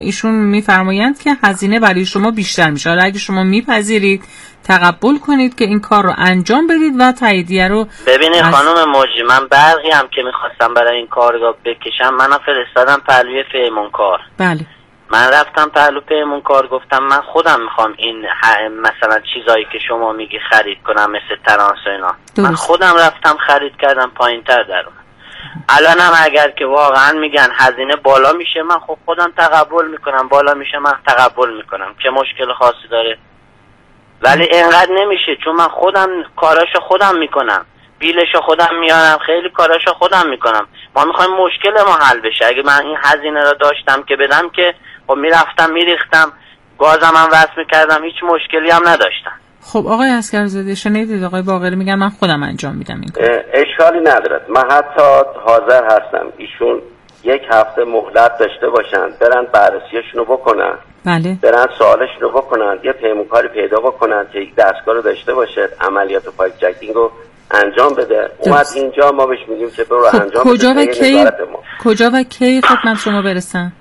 ایشون میفرمایند که هزینه برای شما بیشتر میشه. حالا اگه شما میپذیرید تقبل کنید که این کار رو انجام بدید و تاییدیه رو. ببینید خانم موجی، من برقی هم که میخواستم برای این کارگاه بکشم، منو فرستادم پهلوی پیمانکار. بله. من رفتم پهلو پیمانکار، گفتم من خودم میخوام این مثلا چیزایی که شما میگی خرید کنم، مثل ترانس و اینا. من خودم رفتم خرید کردم، پایین‌تر در اومد. الان هم اگر که واقعا میگن هزینه بالا میشه، من خودم تقبل میکنم. بالا میشه من تقبل میکنم، چه مشکل خاصی داره؟ ولی اینقدر نمیشه، چون من خودم کاراشو خودم میکنم، بیلشو خودم میارم، خیلی کاراشو خودم میکنم. ما میخوایم مشکل ما حل بشه. اگه من این هزینه رو داشتم که بدم، که خب میرفتم میریختم، گازم هم وصل میکردم، هیچ مشکلی هم نداشتم. خب آقای عسگرزاده، شنیدید آقای باقری میگن من خودم انجام میدم این کار. اشکالی نداره. من حتی حاضر هستم ایشون 1 هفته مهلت داشته باشن، برن بررسیشونو بکنن. بله. برن سوالشونو بکنن، یه پیمانکاری پیدا بکنن که یک دستگاه رو داشته باشه، عملیات پایپ جکینگ رو انجام بده. اومد اینجا ما بهش میگیم که برو انجام بده. کجا و کی خدمت شما برسن؟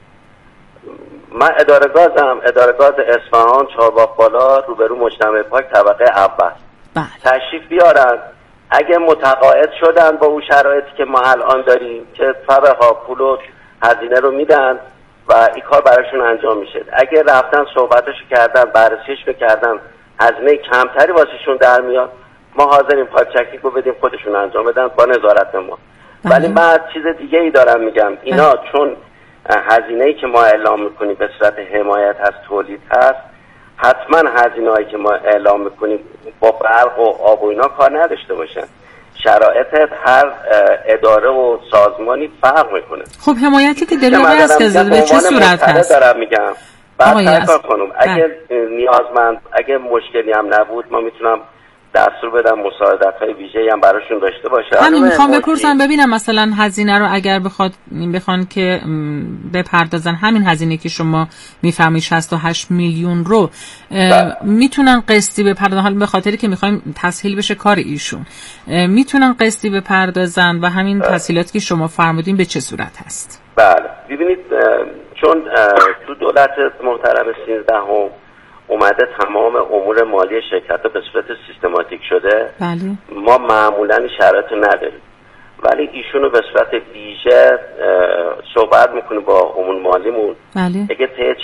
من اداره گاز اصفهان، چهارباغ بالا، روبرو مجتمع پاک، طبقه اول. بله. تشریف بیارن. اگه متقاعد شدن با اون شرایطی که ما الان داریم که فبها پول و هزینه رو میدن و این کار براشون انجام میشه، اگه رفتن صحبتشو کردن، بررسیش میکردن، هزینه کمتری واسهشون در میاد، ما حاضریم پایپ چکینگ رو بدیم خودشون انجام بدن با نظارت ما. ولی من چیز دیگه ای دارم میگم، اینا چون هزینه‌ای که ما اعلام میکنیم به صورت حمایت از تولید هست، حتما هزینه‌ای که ما اعلام میکنیم با برق و آب و اینا کار نداشته باشن. شرایط هر اداره و سازمانی فرق میکنه. خب حمایتی که داریم آقای عسگرزاده به چه صورت هست؟ دارم میگم. بعد کار کنم. اگه نیازمند، اگه مشکلی هم نبود، ما میتونم دستور بدم مساعدت‌های ویژه‌ای هم براشون داشته باشه. همین میخوام بپرسم ببینم مثلا هزینه رو اگر بخوان که بپردازن، همین هزینه که شما میفهمید 68 میلیون رو میتونن قسطی بپردازن، حالا به خاطری که میخوایم تسهیل بشه کار ایشون، میتونن قسطی بپردازن و همین تسهیلاتی که شما فرمودین به چه صورت هست؟ بله ببینید، چون تو دولت محترم 13 اومده تمام امور مالی شرکت به صورت سیستماتیک شده. بله. ما معمولا شرایط نداریم، ولی ایشونو به صورت ویژه صحبت میکنه با امور مالیمون. بله. اگه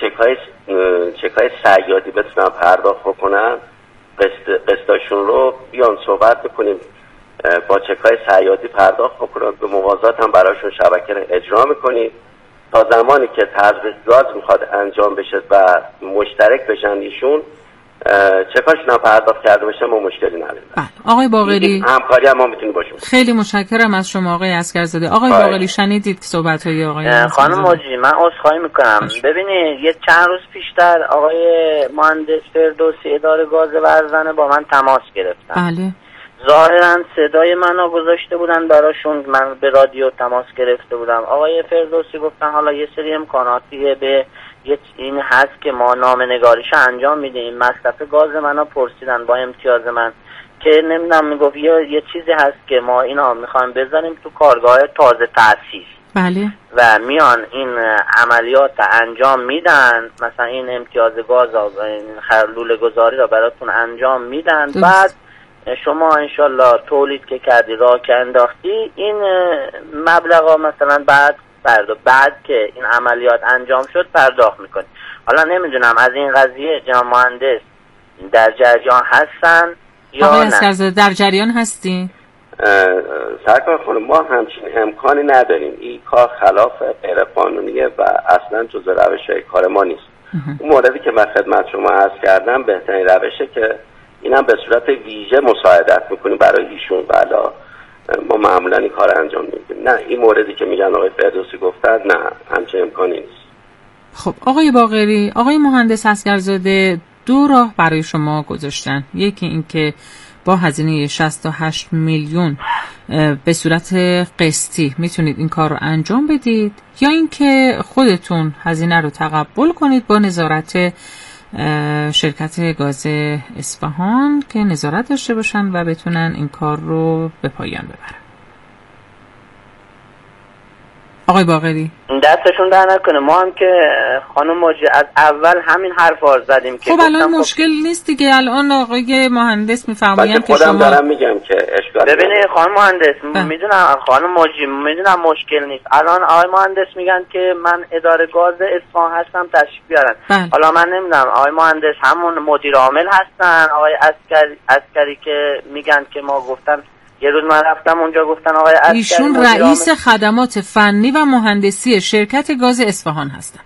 چکای صیادی بتونن پرداخت بکنن، قسطاشون رو بیان صحبت میکنیم با چکای صیادی پرداخت بکنن، به موازات هم براشون شبکه رو اجرا میکنیم تا زمانی که تزریق گاز میخواد انجام بشه و مشترک بشن ایشون، چکاشون هم پرداخت کرده بشه، ما مشکلی نداریم. بله. آقای باقری، همکاری هم ما میتونیم باشیم. خیلی متشکرم از شما آقای عسگرزاده. آقای باقری شنیدید صحبت‌های آقای عسگرزاده؟ خانم موجی، من عذرخواهی میکنم. ببینید یه چند روز پیشتر آقای مهندس فردوسی اداره گاز ورزنه با من تماس گرفتن. بله. ظاهرا صدای منو گذاشته بودن براشون، من به رادیو تماس گرفته بودم. آقای فردوسی گفتن حالا یه سری امکاناتی به این هست که ما نامه‌نگاریشو انجام میدیم. مصرف گاز منو پرسیدن با امتیاز من که نمیدونم، میگفت یه چیزی هست که ما اینا میخوایم بذاریم تو کارگاه تازه تأسیس. بله. و میان این عملیات انجام میدن، مثلا این امتیاز گاز لوله گذاری رو براتون انجام میدن. بعد شما انشالله تولید که کردی، راه که انداختی، این مبلغا مثلا بعد که این عملیات انجام شد پرداخت میکنی. حالا نمیدونم از این قضیه جناب مهندس در جریان هستن یا آقای نه؟ عسگرزاده در جریان هستی؟ سرکار خانم، ما همچین امکانی نداریم. این کار خلاف غیر قانونیه و اصلا جزء روش‌های کار ما نیست. اون موردی که من خدمت شما عرض کردم بهترین روشه که اینم به صورت ویژه مساعدت میکنیم برای ایشون. بلا ما معمولا این کار انجام میدیم. نه این موردی که میگن آقای فردوسی گفتن، نه همچین امکانی نیست. خب آقای باقری، آقای مهندس عسگرزاده 2 راه برای شما گذاشتن. یکی این که با هزینه 68 میلیون به صورت قسطی میتونید این کار رو انجام بدید، یا اینکه خودتون هزینه رو تقبل کنید با نظارت شرکت گاز اصفهان که نظارت داشته باشن و بتونن این کار رو به پایان ببرن. آقای باقری دستشون در نکنه. ما هم که خانم مجری از اول همین حرفا زدیم که خب الان مشکل نیست دیگه. الان آقای مهندس میفرمایند که شما دارم میگم که اشکال ببینید خانم مهندس میدونم، خانم مجری میدونم مشکل نیست. الان آقای مهندس میگن که من اداره گاز اصفهان هستم تشریف بیارن. حالا من نمیدونم آقای مهندس همون مدیر عامل هستن آقای عسکری که میگن که ما گفتن یه روز من رفتم اونجا گفتن آقای عسکری ایشون رئیس خدمات فنی و مهندسی شرکت گاز اصفهان هستند.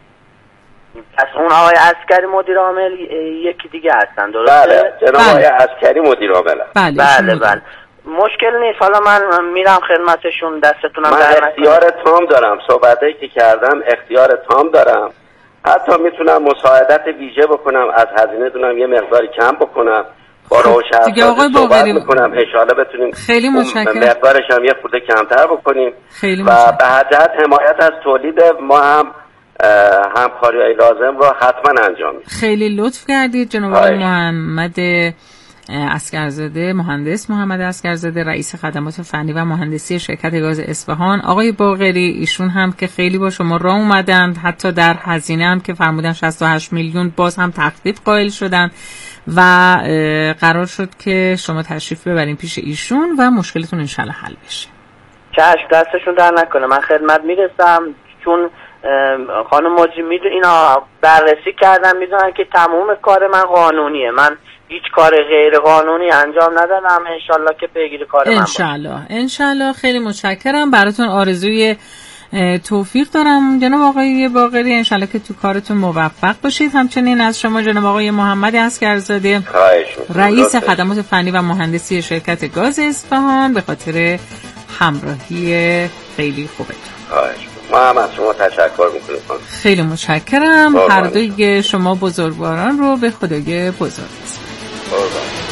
پس اون آقای عسکری مدیر عامل یکی دیگه هستن درسته؟ بله جناب آقای عسکری مدیر عامل. بله مشکل نیست. حالا من میرم خدمتشون دستتونم من اختیار تام دارم، صحبتی که کردم اختیار تام دارم، حتی میتونم مساعدت ویژه بکنم از هزینه دونم یه مقداری کم بکنم با روشن‌فکر صحبت میکنم ان شاءالله بتونیم خیلی متشکرم مقدارش هم یه خورده کمتر بکنیم خیلی و به جهت حمایت از تولید ما هم همکاری‌های لازم رو حتما انجام میدیم. خیلی لطف کردید جناب آقای محمد عسکرزاده، مهندس محمد عسکرزاده، رئیس خدمات فنی و مهندسی شرکت گاز اصفهان. آقای باقری ایشون هم که خیلی با شما راه اومدند، حتی در هزینه هم که فرمودن 68 میلیون باز هم تخفیف قائل شدن و قرار شد که شما تشریف ببرین پیش ایشون و مشکلتون انشالله حل بشه. چشم دستشون در نکنه. من خدمت میرسم چون خانم مجری میدون اینا بررسی کردن میدونن که تمام کار من قانونیه. من هیچ کار غیر قانونی انجام ندادم. انشالله که پیگیر کار من باشه. انشالله. خیلی متشکرم. براتون آرزوی توفیق دارم جناب آقای باقری. انشالله که تو کارتون موفق باشید. همچنین از شما جناب آقای محمد عسکرزاده، رئیس خدمات فنی و مهندسی شرکت گاز اصفهان، به خاطر همراهی خیلی خوبتون. ما هم از شما تشکر میکنیم. خیلی متشکرم. هر دوی شما بزرگواران رو به خدای بزرگ بسپارم.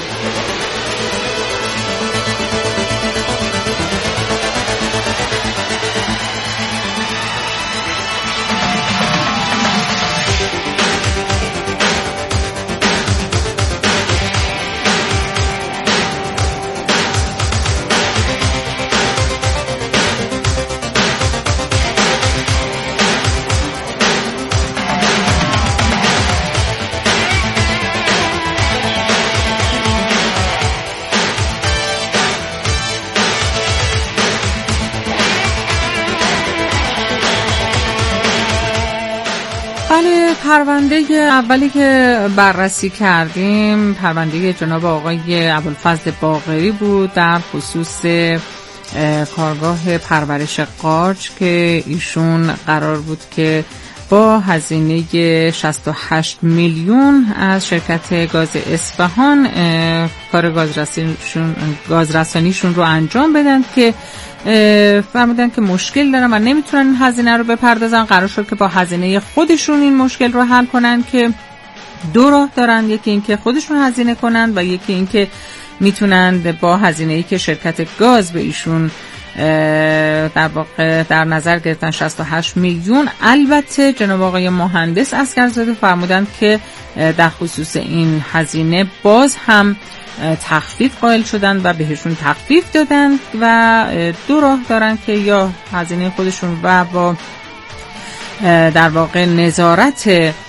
پرونده اولی که بررسی کردیم پرونده جناب آقای ابوالفضل باقری بود در خصوص کارگاه پرورش قارچ که ایشون قرار بود که با هزینه 68 میلیون از شرکت گاز اصفهان کار گازرسانیشون رو انجام بدن که فرمودن که مشکل دارن و نمیتونن این هزینه رو بپردازن. قرار شد که با هزینه خودشون این مشکل رو حل کنن که دو راه دارن، یکی این که خودشون هزینه کنن و یکی این که میتونن با هزینه‌ای که شرکت گاز به ایشون در واقع در نظر گرفتن 68 میلیون. البته جناب آقای مهندس عسکرزاده فرمودن که در خصوص این هزینه باز هم تخفیف قائل شدن و بهشون تخفیف دادن و دو راه دارن که یا هزینه خودشون و با در واقع نظارت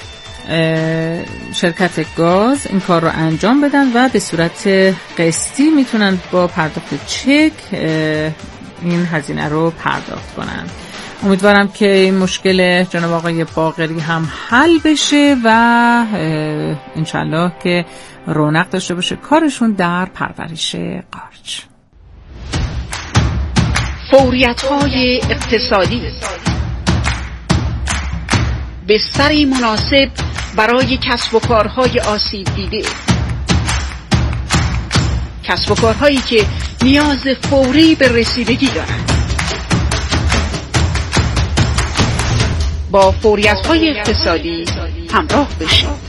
شرکت گاز این کار رو انجام بدن و به صورت قسطی میتونن با پرداخت چک این هزینه رو پرداخت کنن. امیدوارم که این مشکل جناب آقای باقری هم حل بشه و انشالله که رونق داشته باشه کارشون در پرورش قارچ. فوریت‌های اقتصادی، بستری مناسب برای کسب و کارهای آسیب دیده، کسب و کارهایی که نیاز فوری به رسیدگی دارند. با فوریت‌های اقتصادی همراه بشید.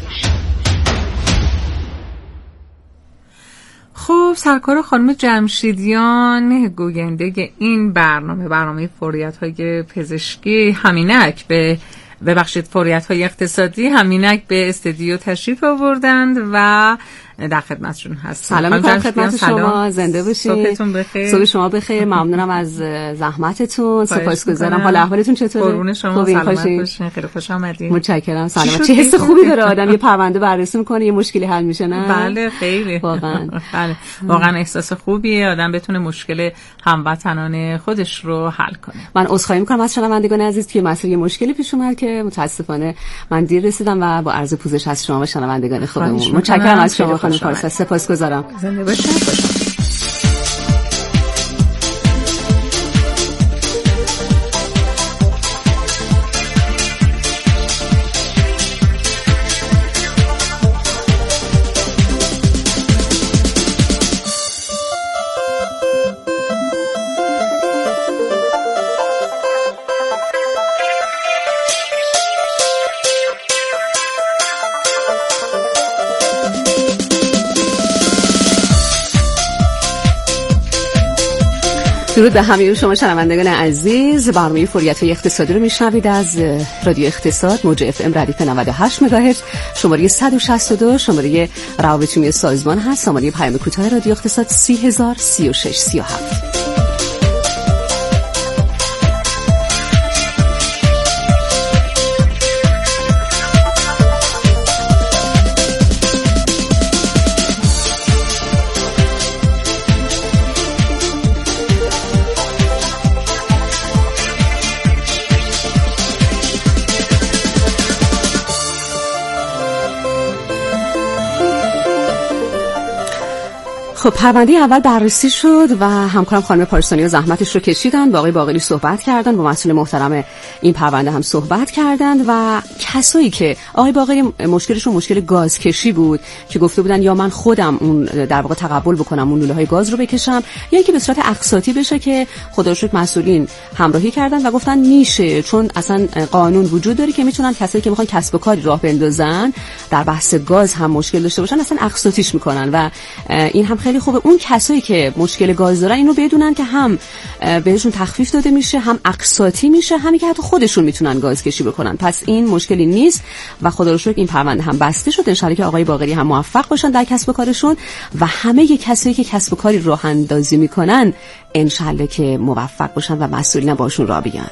خب سرکار خانم جمشیدیان گوینده این برنامه فوریت‌های پزشکی همینک ببخشید فوریت‌های اقتصادی همینک به استودیو تشریف آوردند و در خدمتشون هستم. سلام می‌کنم خدمت شما، زنده باشید. صبحتون بخیر. صبح شما بخیر. ممنونم از زحمتتون. سپاسگزارم. حال احوالتون چطوره؟ قربون شما، سلامت باشین. خیلی خوش آمدید. متشکرم. سلامت. چه حس خوبی داره آدم یه پرونده بررسی می‌کنه، یه مشکلی حل میشه، نه؟ بله خیلی. واقعا. بله. واقعا احساس خوبیه آدم بتونه مشکل هموطنان خودش رو حل کنه. من عذرخواهی می‌کنم از شنوندگان عزیز که مسئله مشکلی پیش اومد که متاسفانه من دیر رسیدم و با عرض پوزش از شما و شنوندگان خودمون. متشکرم از شما خانم پارسا. سپاسگزارم. زنده باشید. درود به همه شما شنوندگان عزیز. برنامه فوریت‌های اقتصادی رو میشنوید از رادیو اقتصاد، موج اف ام ردیف 98 مگاهرتز، شماره 162 شماره روابط عمومی سازمان هست، شماره پیام کوتاه رادیو اقتصاد 303637. خب پرونده اول بررسی شد و همکارم خانم پارسانی زحمتش رو کشیدن، با آقای باقری صحبت کردن، با مسئول محترم این پرونده هم صحبت کردند و کسایی که آقای باقری مشکلشون مشکل گازکشی بود که گفته بودن یا من خودم اون در واقع تقبل بکنم اون لوله‌های گاز رو بکشم یا اینکه به صورت اقساطی بشه، که خدا رو شکر مسئولین همراهی کردن و گفتن میشه، چون اصلا قانون وجود داره که میتونن کسایی که میخوان کسب و کاری راه بندازن در بحث گاز هم مشکل داشته باشن اصلا اقساطیش میکنن و این هم خیلی خوبه اون کسایی که مشکل گاز دارن اینو بدونن که هم بهشون تخفیف داده میشه، هم اقساطی میشه، همین که حتی خودشون میتونن گاز کشی بکنن. پس این مشکلی نیست و خدا رو شکر این پرونده هم بسته شد. ان شاءالله که آقای باقری هم موفق باشن در کسب و کارشون و همه کسایی که کسب و کاری راه اندازی میکنن ان شاءالله که موفق باشن و مسئولین باشون راه بیان.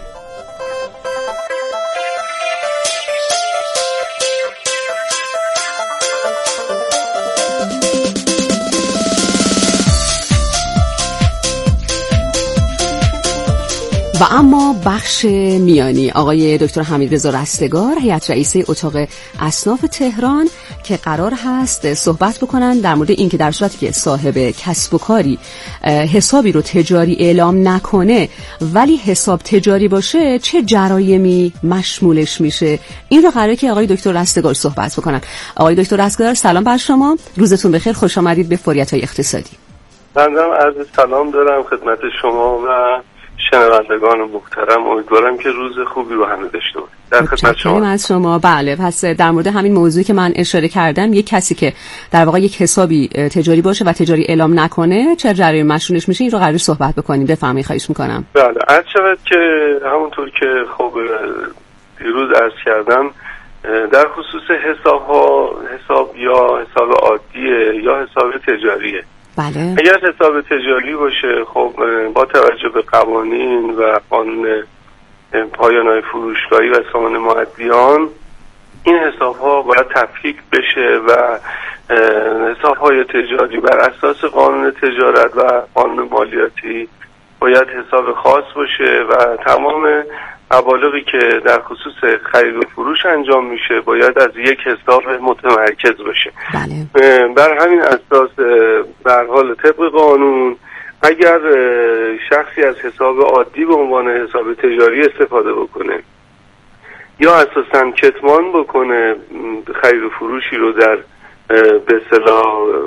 و اما بخش میانی آقای دکتر حمیدرضا رستگار، هیئت رئیسه اتاق اصناف تهران، که قرار هست صحبت بکنن در مورد این که در صورتی که صاحب کسب و کاری حسابی رو تجاری اعلام نکنه ولی حساب تجاری باشه چه جرایمی مشمولش میشه. این رو قراره که آقای دکتر رستگار صحبت بکنن. آقای دکتر رستگار سلام بر شما، روزتون بخیر، خوش آمدید به فوریت‌های اقتصادی. منم عرض سلام دارم خدمت شما و شنوندگان محترم. امیدوارم که روز خوبی رو همه داشته باشید. در خدمت شما. از شما. بله، پس در مورد همین موضوعی که من اشاره کردم، یک کسی که در واقع یک حسابی تجاری باشه و تجاری اعلام نکنه چه جریان مشروعش میشه، این رو قرار صحبت بکنیم. بفرمایید، خواهش میکنم. بله، عرض شود که همونطور که خب دیروز عرض کردم در خصوص حساب یا حساب عادیه یا حساب تجاریه. بله. اگر حساب تجاری باشه، خب با توجه به قوانین و قانون پایان‌های فروشگاهی و سامان مؤدیان این حساب‌ها باید تفکیک بشه و حساب‌های تجاری بر اساس قانون تجارت و قانون مالیاتی باید حساب خاص باشه و تمام مبالغی که در خصوص خرید و فروش انجام میشه باید از یک حساب متمرکز باشه. بله. بر همین اساس به هر حال طبق قانون اگر شخصی از حساب عادی به عنوان حساب تجاری استفاده بکنه یا اساساً کتمان بکنه خرید و فروشی رو در به اصطلاح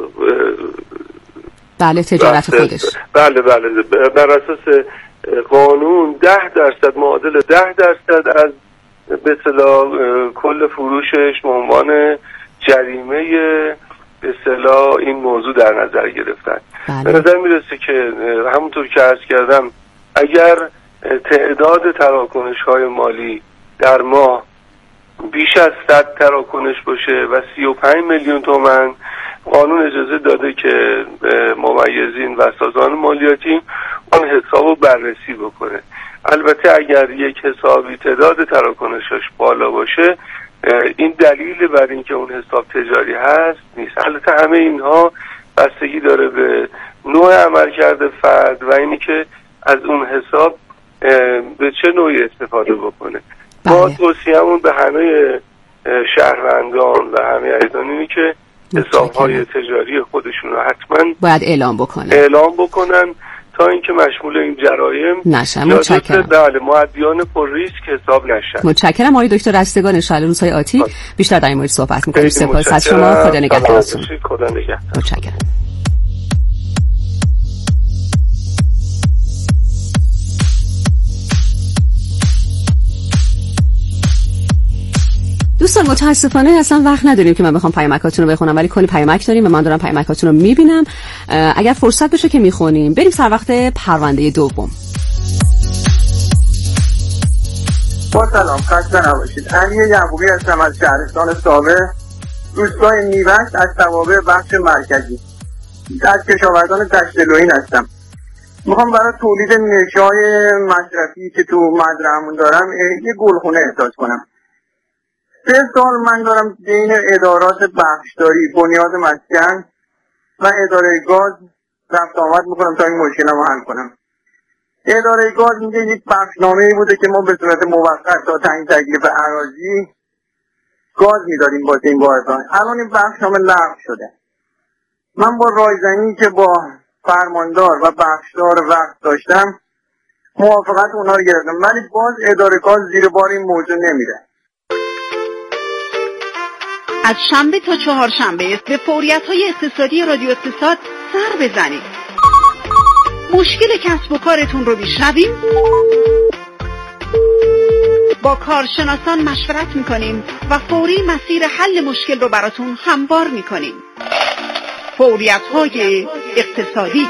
بله تجارت خودش، بله بر اساس قانون 10% معادل 10% از به اصطلاح کل فروشش به عنوان جریمه به اصطلاح این موضوع در نظر گرفتن. به نظر میرسه که همونطور که عرض کردم اگر تعداد تراکنش‌های مالی در ماه بیش از 100 تراکنش باشه و 35 میلیون تومان، قانون اجازه داده که ممیزین و سازمان مالیاتی اون حساب رو بررسی بکنه. البته اگر یک حسابی تعداد تراکنشاش بالا باشه این دلیل بر اینکه اون حساب تجاری هست نیست. البته همه اینها بستگی داره به نوع عملکرد فرد و اینی که از اون حساب به چه نوعی استفاده بکنه. ما توصیه‌مون به همه شهروندان و همه عزیزان اینه که حساب‌های تجاری خودشون رو حتما باید اعلام بکنن تا اینکه مشمول این جرایم نشن. متشکرم. بله، مؤدیان پر ریسک حساب نشن. متشکرم آقای دکتر رستگار. ان شاء الله روزهای آتی بیشتر در این مورد صحبت می‌کنیم. سپاس از شما. خدا نگهدارتون. خدا نگهدار. متشکرم. دوستان متاسفانه اصلا وقت نداریم که من بخوام پیامکاتون رو بخونم، ولی کلی پیامک داریم و من دارم پیامکاتون رو میبینم. اگر فرصت بشه که میخونیم. بریم سر وقت پرونده دوم. با سلام، خسته نباشید. علی یعقوبی هستم از شهرستان ساوه، روستای نیوش، از توابع بخش مرکزی. از کشاورزان دشت‌لوئین هستم. میخوام برای تولید نشای مصرفی که تو مزرعه‌مون دارم یه گلخونه احساس کنم. 3 سال من دارم بین ادارات بخشداری، بنیاد مسکن و اداره گاز رفت آمد میکنم تا این مشکلمو حل کنم. اداره گاز میگه یک بخشنامه‌ای بوده که ما به صورت موقت تا تعیین تکلیف اراضی گاز میدادیم واسه این واحدها. الان این بخشنامه لغو شده. من با رایزنی که با فرماندار و بخشدار وقت داشتم موافقت اونها رو گرفتم، ولی باز اداره گاز زیر بار این موضوع نمیره. از شنبه تا چهارشنبه به فعالیت‌های اقتصادی رادیو اقتصاد سر بزنید. مشکل کسب و کارتون رو میشنویم، با کارشناسان مشورت میکنیم و فوری مسیر حل مشکل رو براتون هموار میکنیم. فعالیت‌های اقتصادی.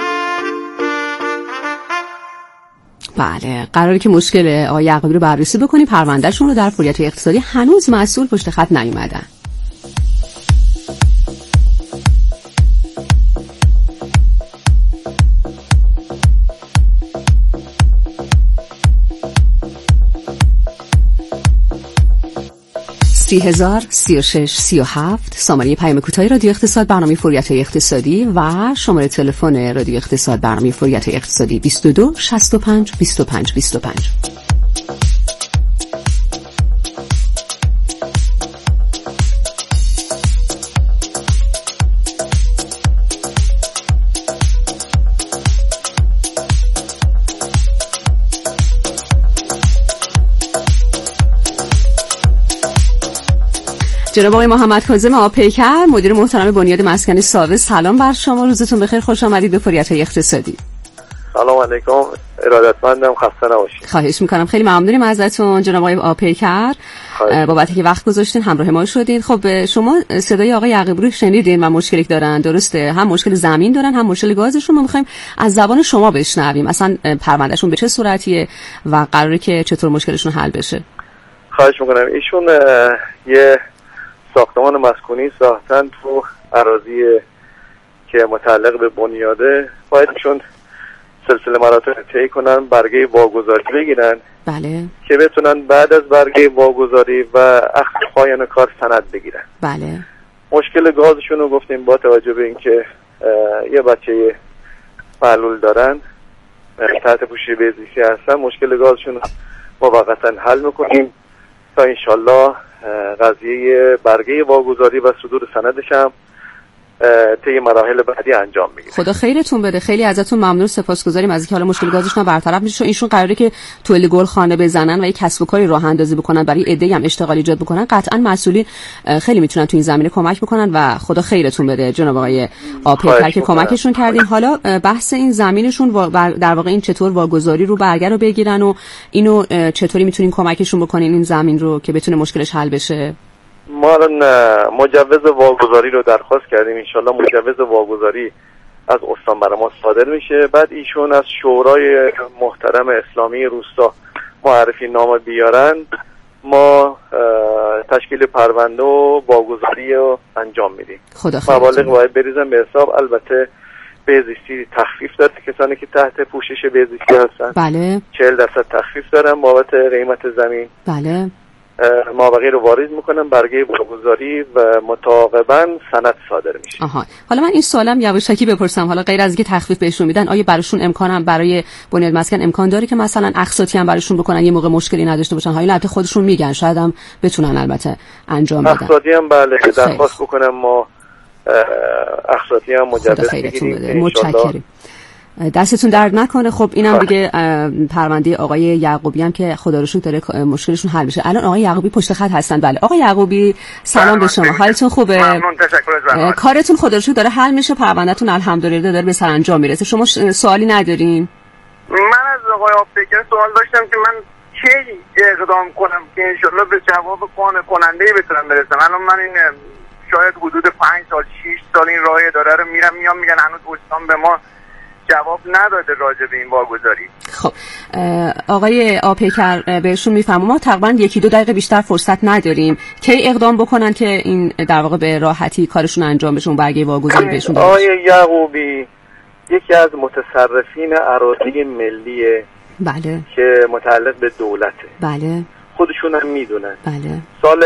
بله، قراره که مشکل آقای یعقوبی رو بررسی بکنیم. پروندهشون رو در فعالیت‌های اقتصادی هنوز مسئول پشت خط نیومدن. هزار 36 37 سامانه پیام کوتاه رادیو اقتصاد برنامه فعالیت‌های اقتصادی و شماره تلفن رادیو اقتصاد برنامه فعالیت‌های اقتصادی 22 65 25 25. جناب آقای محمد کاظم آپیکر، مدیر محترم بنیاد مسکن ساوه، سلام بر شما. روزتون بخیر، خوش آمدید به فعالیت‌های اقتصادی. سلام علیکم، ارادتمندم، خسته نباشید. خواهش میکنم، خیلی ممنونیم ازتون جناب آقای آپیکر بابت که وقت گذاشتین همراه ما شدین. خب شما صدای آقای یعقوبی رو شنیدین و مشکلی دارن، درسته؟ هم مشکل زمین دارن هم مشکل گازشون. ما می‌خوایم از زبان شما بشنویم اصلا پروندهشون به چه صورتیه و قراره که چطور مشکلشون حل بشه. خواهش میکنم. ایشون یه ساختمان مسکونی ساختن تو اراضی که متعلق به بنیاده. باید سلسله مراتب طی کنن، برگه واگذاری بگیرن. بله. که بتونن بعد از برگه واگذاری و اخذ پایان کار سند بگیرن. بله. مشکل گازشون رو گفتیم با توجه به اینکه یه بچه معلول دارن، تحت پوشش بیزیسی هستن، مشکل گازشون رو موقتا حل میکنیم تا انشالله قضیه برگه واگذاری و صدور سندش هم طی مراحل بعدی انجام میگیره. خدا خیرتون بده. خیلی ازتون ممنون، سپاسگزاریم از اینکه حالا مشکل گازشون برطرف میشه. ایشون قراره که تولید گلخانه بزنن و یک کسب و کاری راه اندازی بکنن، برای عده‌ای هم اشتغال ایجاد بکنن. قطعا مسئولین خیلی میتونن تو این زمینه کمک بکنن و خدا خیرتون بده جناب آقای آپیکر که کمکشون کردین. حالا بحث این زمینشون در واقع این چطور واگذاری رو برگه رو بگیرن و اینو چطوری میتونین کمکشون بکنین این زمین رو که بتونه مشکلش حل بشه. ما الان مجوز واگذاری رو درخواست کردیم، انشالله مجوز واگذاری از استان برای ما صادر میشه. بعد ایشون از شورای محترم اسلامی روستا معرفی نامه بیارن، ما تشکیل پرونده و واگذاری رو انجام میدیم. مبالغ باید بریزن به حساب. البته بهزیستی تخفیف داره کسانی که تحت پوشش بهزیستی هستن. بله. 40% تخفیف دارن بابت قیمت زمین. بله. مابقی رو واریز میکنن، برگه واگذاری و متعاقباً سند صادر میشه. آها. حالا من این سوالم یواشکی بپرسم، حالا غیر از اینکه تخفیف بهشون میدن، آیا براشون امکانم برای بنیاد مسکن امکان داره که مثلا اقساطی هم براشون بکنن یه موقع مشکلی نداشته باشن؟ حالا البته خودشون میگن شاید هم بتونن البته انجام بدن. اقساطی هم بله درخواست بکنم ما اقساطی هم مجوز بگیریم. متشکرم. دستتون درد نکنه. خب اینم دیگه پرونده آقای یعقوبی هم که خدا رو شکر داره مشکلشون حل بشه. الان آقای یعقوبی پشت خط هستن. بله آقای یعقوبی سلام به شما، حالتون خوبه؟ ممنون، تشکر. کارتون خدا رو شکر داره حل میشه، پروندهتون الحمدلله داره به سرانجام میرسه. شما سوالی ندارین؟ من از آقای آبپیکر سوال داشتم که من چه اقدام کنم که انشالله به جواب قانع کننده بتونم برسم. الان من این شاید حدود 5 سال 6 سال این راه اداره رو میرم میام، میگن هنوز دوستان به ما جواب نداده راجع به این واگذاری. خب آقای آپیکر بهشون میفهمم ما تقریبا 1-2 دقیقه بیشتر فرصت نداریم. کی اقدام بکنن که این در واقع به راحتی کارشون انجام بشه، اون برگه واگذاری بهشون داده بشه؟ آقای یعقوبی یکی از متصرفین اراضی ملیه. بله. که متعلق به دولته. بله. خودشون هم میدونن. بله. سال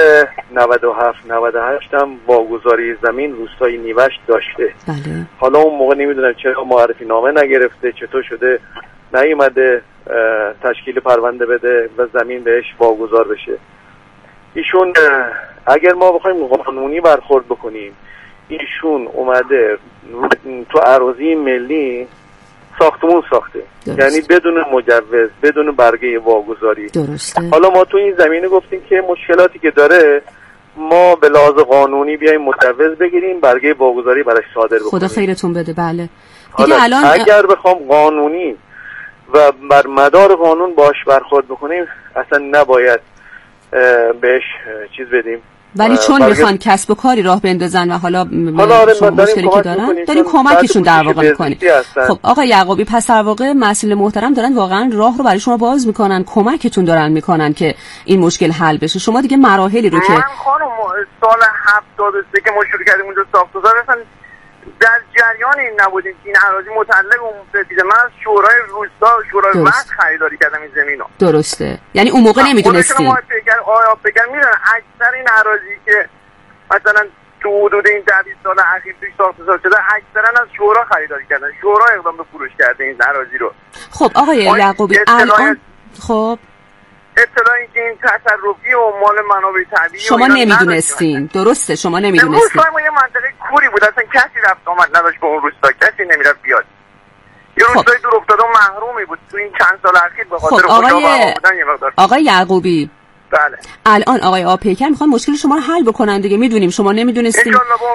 97-98 هم واگذاری زمین روستای نیوشت داشته. بله. حالا اون موقع نمیدونم چرا معرفی نامه نگرفته، چطور شده نیومده تشکیل پرونده بده و زمین بهش واگذار بشه. ایشون اگر ما بخوایم قانونی برخورد بکنیم، ایشون اومده تو اراضی ملی ساختمون ساخته. درست. یعنی بدون مجوز، بدون برگه واگذاری. درسته. حالا ما تو این زمینه گفتیم که مشکلاتی که داره ما به لحاظ قانونی بیایم مجوز بگیریم، برگه واگذاری براش صادر بکنیم. خدا خیرتون بده. بله. دیگه الان اگر بخوام قانونی و بر مدار قانون باش برخورد بکنیم اصلا نباید بهش چیز بدیم. ولی چون میخوان کسب و کاری راه بندازن و حالا مشکلی که دارن کمکشون در واقع میکنیم. خب آقای یعقوبی پس در واقع مسئول محترم دارن واقعا راه رو برای شما باز میکنن، کمکتون دارن میکنن که این مشکل حل بشه. شما دیگه مراحلی رو که من خانم سال 73 که ما شروع کردیم اونجا ساخت‌وساز اصلا در جریان این نبودیم که این اراضی متعلق اون دیده. من از شورای روستا شورای وقت خریداری کردم این زمینو. درسته. یعنی اون موقع نمیدونستین. آیا بگن میدونن اکثر این اراضی که مثلا تو حدود این 10 سال اخیر توی ساخت‌وساز شده اکثرا از شورا خریداری کردن. شورا اقدام به فروش کرده این اراضی رو. خب آقای یعقوبی الان خب اطلاع این که این تصرفی و مال منابع طبیعی شما نمیدونستین. درسته شما نمیدونستین. روستا ما یه منطقه کوری بود، اصلا کسی رفت آمد نداشت به اون روستا، کسی نمیرفت بیاد. یه روستای دور افتاده و محرومی بود تو این چند سال اخیر به خاطر آقای یعقوبی. بله. الان آقای آپیکر میخوان مشکل شما رو حل بکنن دیگه. میدونیم شما نمیدونستین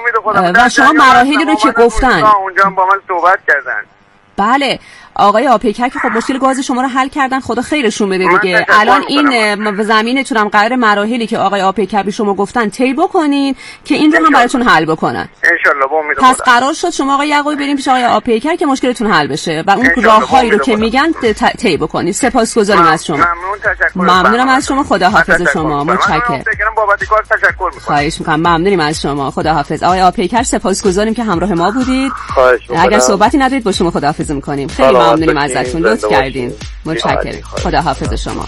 و شما مراحلی رو که گفتن اونجا با من صحبت کردن. بله آقای آپیکر که خب مشکل گاز شما رو حل کردن، خدا خیرشون بده دیگه. الان این زمینتون هم قرار مراحلی که آقای آپیکر به شما گفتن طی بکنین که این رو هم براتون حل بکنن ان شاء الله. با امید پس قرار شد شما آقای یعقوبی بریم پیش آقای آپیکر که مشکلتون حل بشه و اون راههایی رو که میگن طی بکنید. سپاسگزاریم از شما. ممنونم از شما. خداحافظ شما. متشکرم. بابت کار تشکر می‌کنم. خواهش می‌کنم. ممنونیم از شما. خداحافظ. آقای آپیکر سپاسگزاریم که همراه ما بودید. اگر صحبتی ندارید با شما خداحافظی می‌کنیم. خیلی ممنونیم ازتون. لطف کردین. متشکرم. خداحافظ شما.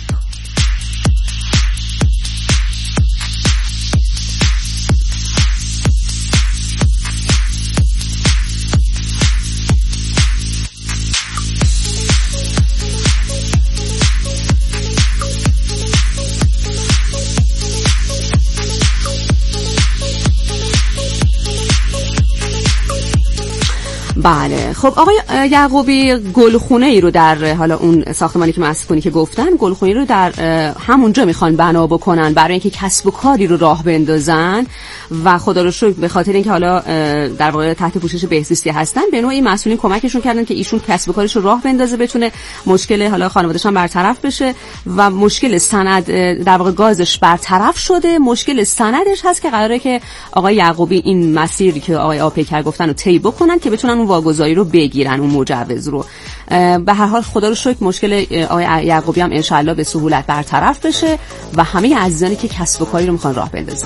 بله خب آقای یعقوبی گلخونه ای رو در حالا اون ساختمانی که مسکونی که گفتن گلخونه رو در همونجا میخوان بنا بکنن برای اینکه کسب و کاری رو راه بندازن و خدا رو شکر به خاطر اینکه حالا در واقع تحت پوشش بهزیستی هستن به نوعی مسئولین کمکشون کردن که ایشون کسب و کارش رو راه بندازه، بتونه مشکل حالا خانواده‌اش هم برطرف بشه و مشکل سند در واقع گازش برطرف شده. مشکل سندش هست که قراره که آقای یعقوبی این مسیری که آقای آپیکر گفتن رو طی بکنن که بتونن اون واگذاری رو بگیرن، اون مجوز رو. به هر حال خدا رو شکر مشکل آقای یعقوبی هم انشالله به سهولت برطرف بشه و همه عزیزانی که کسب و کاری رو میخوان راه بندازن.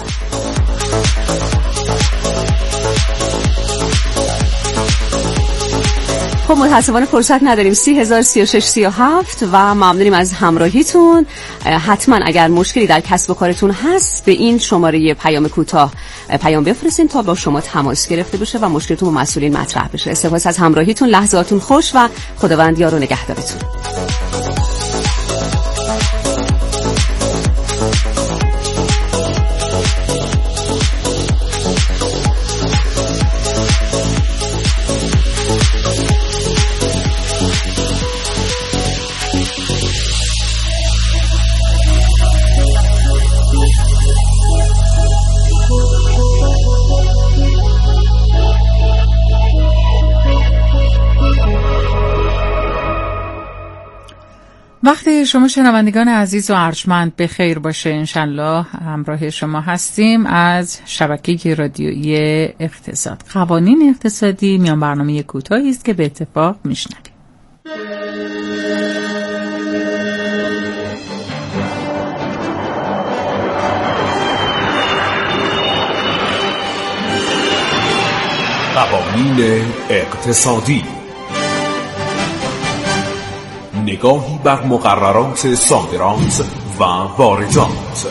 خب متاسفانه فرصت نداریم. 30,036 و ممنونیم از همراهیتون. حتما اگر مشکلی در کسب و کارتون هست به این شماره پیام کوتاه پیام بفرستین تا با شما تماس گرفته بشه و مشکلتون با مسئولین مطرح بشه. سپاس از همراهیتون، لحظاتون خوش و خداوند یار و نگهدارتون. وقتی شما شنوندگان عزیز و ارجمند به خیر باشه. انشالله همراه شما هستیم از شبکه رادیویی اقتصاد. قوانین اقتصادی میان برنامه کوتاهی است که به اتفاق میشنویم. قوانین اقتصادی، نگاهی بر مقررات صادرات و واردات.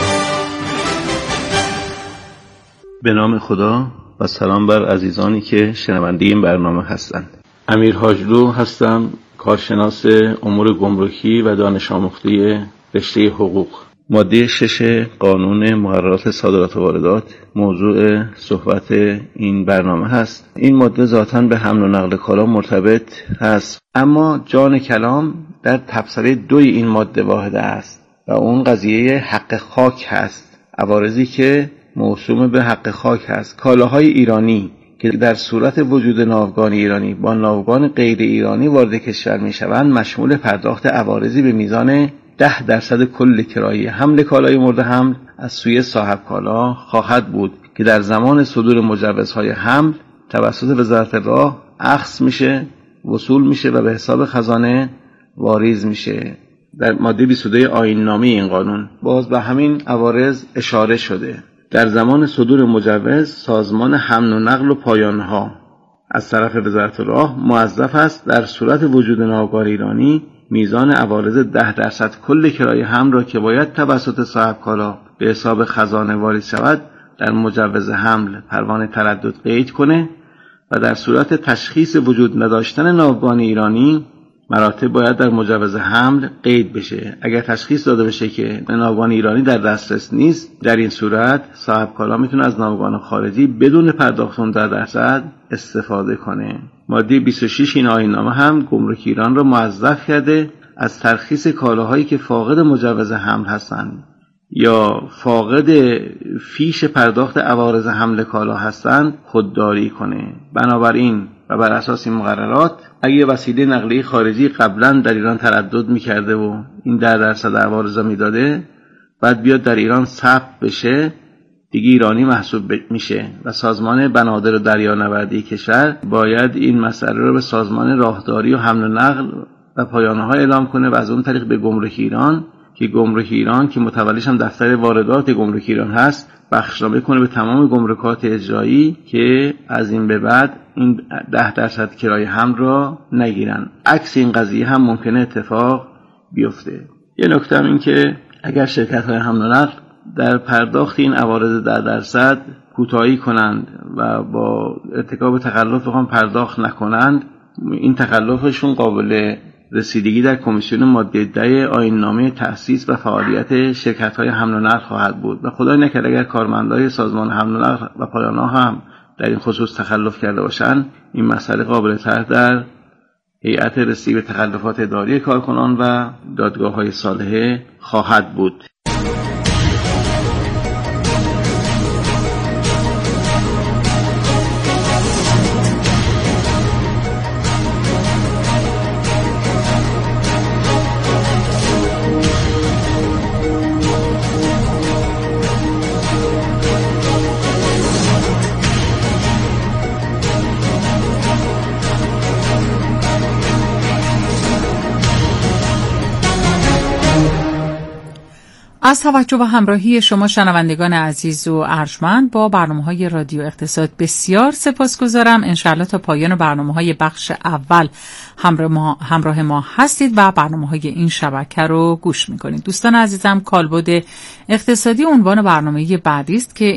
به نام خدا و سلام بر عزیزانی که شنونده این برنامه هستند. امیر حاجلو هستم، کارشناس امور گمرکی و دانش آموخته رشته حقوق. ماده 6 قانون مقررات صادرات و واردات موضوع صحبت این برنامه هست. این ماده ذاتاً به حمل و نقل کالا مرتبط هست، اما جان کلام در تبصره 2 این ماده واحده است و اون قضیه حق خاک هست. عوارضی که موسوم به حق خاک هست. کالاهای ایرانی که در صورت وجود ناوگان ایرانی با ناوگان غیر ایرانی وارد کشور می شوند مشمول پرداخت عوارضی به میزان 10% کل کرایه حمل کالای مورد حمل از سوی صاحب کالا خواهد بود که در زمان صدور مجوزهای حمل توسط وزارت راه اخذ میشه، وصول میشه و به حساب خزانه واریز میشه. در ماده 22 آیین نامه این قانون باز به همین عوارض اشاره شده. در زمان صدور مجوز سازمان حمل و نقل و پایانها از طرف وزارت راه موظف است در صورت وجود ناوگان ایرانی میزان عوارض 10% کل کرایه حمل را که باید توسط صاحب کالا به حساب خزانه واریز شود در مجوز حمل پروانه تردد قید کنه و در صورت تشخیص وجود نداشتن ناوگان ایرانی مراتب باید در مجوز حمل قید بشه. اگر تشخیص داده بشه که ناوگان ایرانی در دسترس نیست، در این صورت صاحب کالا میتونه از ناوگان خارجی بدون پرداخت 10% استفاده کنه. ماده 26 این آیین نامه هم گمرک ایران را موظف کرده از ترخیص کالاهایی که فاقد مجوز حمل هستند یا فاقد فیش پرداخت عوارض حمل کالا هستند خودداری کنه. بنابراین و بر اساس این مقررات اگه وسیله نقلیه خارجی قبلا در ایران تردد میکرده و این 10% عوارض میداده، بعد بیاد در ایران ثبت بشه، دیگه ایرانی محسوب میشه و سازمان بنادر و دریانوردی کشور باید این مسئله رو به سازمان راهداری و حمل و نقل و پایانه‌ها اعلام کنه و از اون طریق به گمرک ایران که متولیش هم دفتر واردات گمرک ایران هست بخشنامه کنه به تمام گمرکات اجرایی که از این به بعد این 10% کرایه حمل را نگیرن. عکس این قضیه هم ممکنه اتفاق بیفته. یه نکته هم این که اگر شرکت‌های حمل و نقل در پرداخت این عوارض 10% کوتاهی کنند و با ارتکاب تخلف بخوان پرداخت نکنند، این تخلفشون قابل رسیدگی در کمیسیون ماده 10 آیین نامه تأسیس و فعالیت شرکت‌های حمل و نقل خواهد بود و خدای نکرده اگر کارمندای سازمان حمل و نقل و پایان‌ها هم در این خصوص تخلف کرده باشند، این مسئله قابل طرح در هیئت رسیدگی به تخلفات اداری کارکنان و دادگاه‌های صالحه خواهد بود. از توجه و همراهی شما شنوندگان عزیز و ارجمند با برنامه‌های رادیو اقتصاد بسیار سپاسگزارم. انشاءالله تا پایان برنامه‌های بخش اول همراه ما هستید و برنامه‌های این شبکه رو گوش می‌کنید. دوستان عزیزم، کالبد اقتصادی عنوان برنامه بعدی است که